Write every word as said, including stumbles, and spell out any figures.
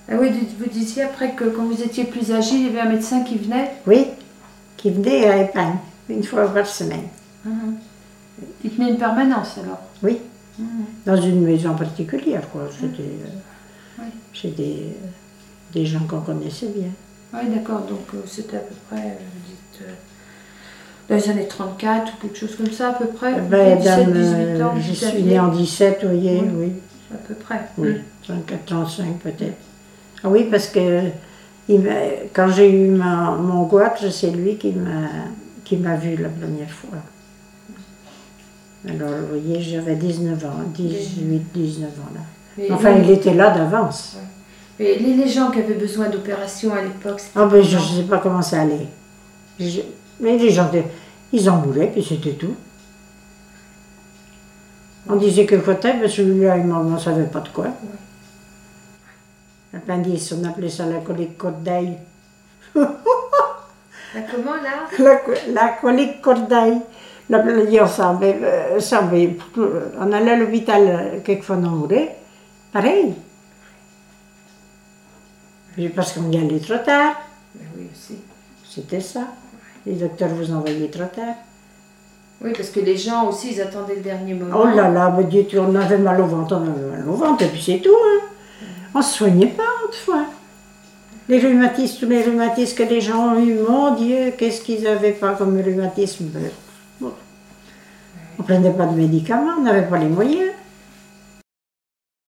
Ah oui, vous disiez après que quand vous étiez plus âgé, il y avait un médecin qui venait? Oui, qui venait à Épagne, une fois par semaine. Mmh. Il tenait une permanence alors? Oui, mmh. Dans une maison particulière, quoi. C'était mmh. oui. Chez des, des gens qu'on connaissait bien. Oui, d'accord, donc euh, c'était à peu près, euh, vous dites, euh, dans les années trente-quatre ou quelque chose comme ça, à peu près? Ben, dix-sept, dix-huit ans, je suis née en dix-sept, vous voyez, oui. oui. À peu près. Oui, trente-quatre, trente-cinq peut-être. Ah oui, parce que il quand j'ai eu ma, mon goitre, c'est lui qui m'a qui m'a vu la première fois. Alors, vous voyez, j'avais dix-neuf ans, dix-huit, dix-neuf ans là. Mais enfin, il était là d'avance. Ouais. Et les, les gens qui avaient besoin d'opération à l'époque, ah ben, je ne sais pas comment ça allait. Je, mais les gens, ils en mouraient, puis c'était tout. On disait que côté, mais celui-là, on ne savait pas de quoi. Ouais. L'appendice, on appelait ça la colique côte d'ail. La comment là? La, la colique côte d'ail. On savait, savait, on allait à l'hôpital quelquefois on mourait. Pareil. Parce qu'on y allait trop tard. Mais oui aussi. C'était ça. Les docteurs vous envoyaient trop tard. Oui, parce que les gens aussi, ils attendaient le dernier moment. Oh là là, mais Dieu, on avait mal au ventre, on avait mal au ventre, et puis c'est tout. Hein. On ne se soignait pas autrefois. Les rhumatismes, tous les rhumatismes que les gens ont eu, mon Dieu, qu'est-ce qu'ils n'avaient pas comme rhumatisme. Bon. On ne prenait pas de médicaments, on n'avait pas les moyens.